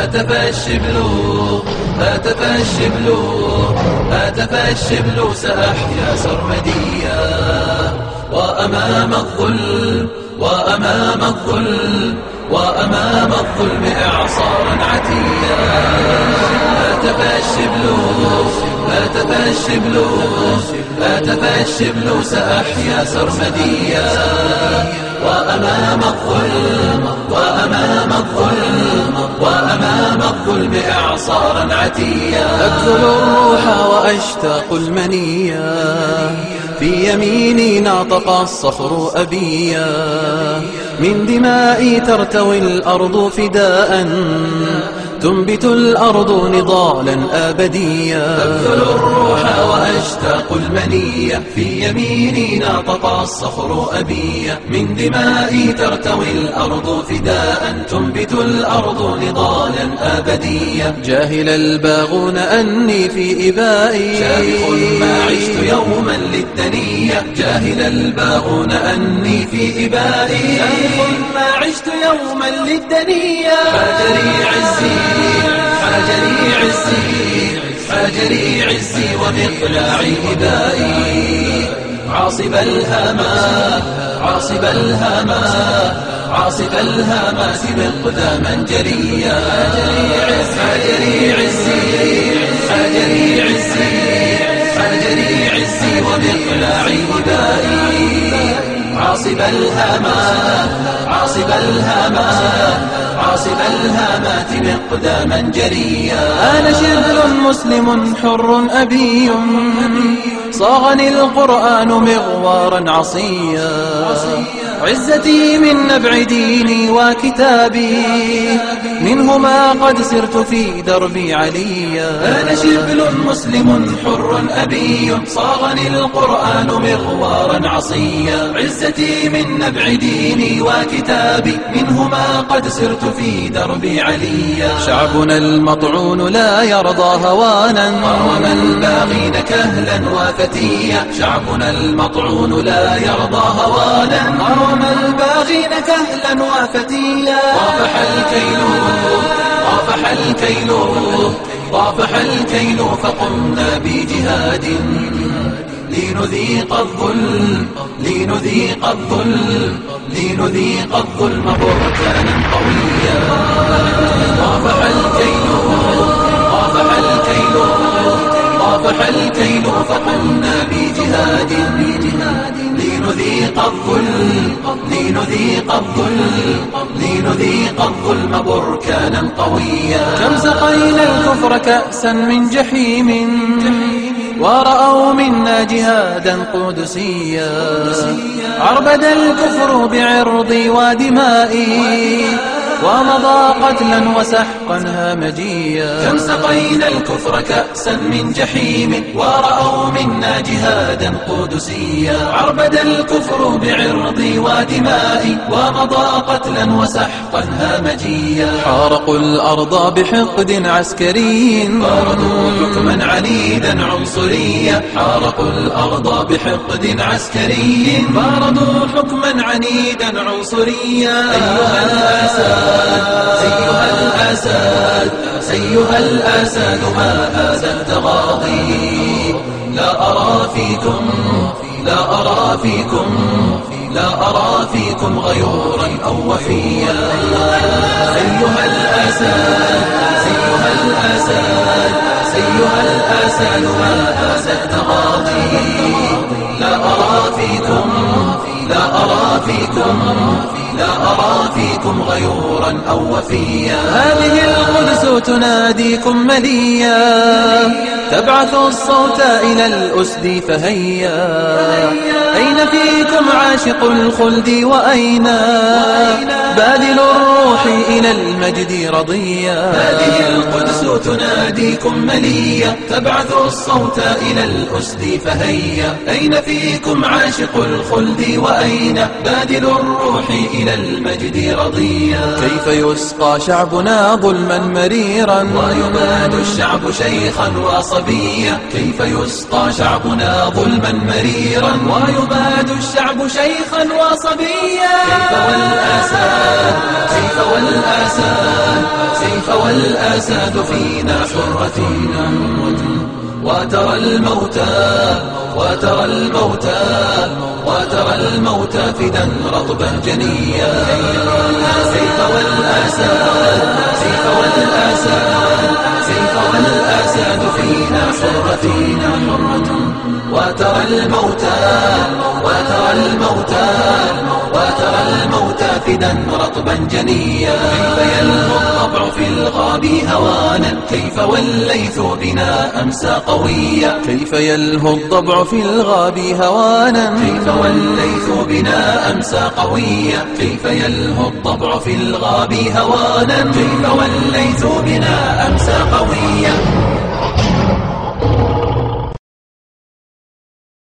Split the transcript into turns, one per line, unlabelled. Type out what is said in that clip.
هاتف الشبل هاتف الشبل هاتف الشبل سأحيا سرمديا وأمام الظلم وأمام الظلم وأمام الظلم إعصارا عتيا هاتف الشبل هاتف الشبل هاتف الشبل سأحيا سرمديا وأمام الظلم وأمام الظلم وأمام الظلم إعصارا عتيا
أبذل الروح وأشتاق المنيا في يميني ناطق الصخر أبيا من دمائي ترتوي الأرض فداء تنبت الأرض نضالا أبديا
أبذل الروح وأشتاق المنية في يميني ناطق الصخر أبيا من دمائي ترتوي الأرض فداء تنبت الأرض نضالا أبديا
جاهل الباغون أني في إبائي
شامخ ما عشت يوما للدنية جاهل الباغون أني في إبائي
شامخ ما عشت يوما للدنيا
حاجري عزي حاجري عزي حاجري عزي ومقلاعي إبائي عاصب الهامات عاصب الهامات عاصب الهامات مقداما جريا حاجري عزي حاجري عزي حاجري عزي ومقلاعي إبائي عاصب الهامات عاصب الهامات عاصب الهامات مقداما جريا
أنا شبل مسلم حر أبي صاغني القرآن مغوارا عصيا عزتي من نبع ديني وكتابي منهما قد سرت في دربي عليا
أنا شبل مسلم حر أبي صاغني القرآن مغوارا عصيا عزتي من نبع ديني وكتابي منهما قد سرت في دربي عليا
شعبنا المطعون لا يرضى هوانا
قرم الباغين كهلا وفتيا شعبنا المطعون لا يرضى هوانا
قرم الباغين كهلا وفتيا
طافح الكيل طافح الكيل طافح الكيل فقمنا بجهاد لنذيق الظلم لنذيق الظلم لنذيق الظلم بركانا قويا طافح الكيل طافح الكيل طافح الكيل فقمنا بجهاد لنذيق الظلم لنذيق الظلم لنذيق الظلم بركانا قويا
كم سقينا الكفر كأسا من جحيم ورأوا منا جهادا قدسيا عربد الكفر بعرضي ودمائي ومضى قتلا وسحقا هامجيا
كم سقينا الكفر كأسا من جحيم ورأوا منا جهادا قدسيا عربد الكفر بعرضي ودمائي ومضى قتلا وسحقا هامجيا
حارقوا الأرض بحقد عسكري
طاردوا حكما عنيدا عنصريا حارقوا الأرض بحقد عسكري طاردوا حكما عنيدا عنصريا أيها الأساد أيها الأساد أيها الأساد ما هذا التغاضي لا أرى فيكم لا أرى فيكم لا أرى فيكم غيورا أو وفيا أيها الأساد أيها الأساد أيها الأساد ما هذا التغاضي لا أرى فيكم لا أرى فيكم لا أرى فيكم غيورا أو وفيا
هذه القدس تناديكم مليا تبعث الصوت إلى الأسد فهيا أين فيكم عاشق الخلد وأين باذل الروح إلى المجد رضيا
هذه القدس تناديكم مليا تبعث الصوت إلى الأسد فهيا أين فيكم عاشق الخلد وأين باذل الروح إلى المجد رضيا
كيف يسقى شعبنا ظلما مريرا
ويباد الشعب شيخا وصبيا كيف يسقى شعبنا ظلما مريرا ويباد الشعب شيخا وصبيا كيف والأساد كيف والأساد كيف والأساد فينا حرة. وترى الموتى وترى الموتى وترى الموتى فدا رطبا جنيا. سيف والأساد سيف والأساد سيف والأساد فينا حرة. وترى الموتى وترى الموتى وترى الموتى فدا رطبا جنيا. كيف يلهو الضبع في الغاب هوانا، كيف والليث بنا أمسى قويا.
كيف يلهو الضبع في الغاب هوانا،
كيف والليث بنا أمسى قويا. كيف يلهو الضبع في الغاب هوانا، كيف والليث بنا أمسى قويا.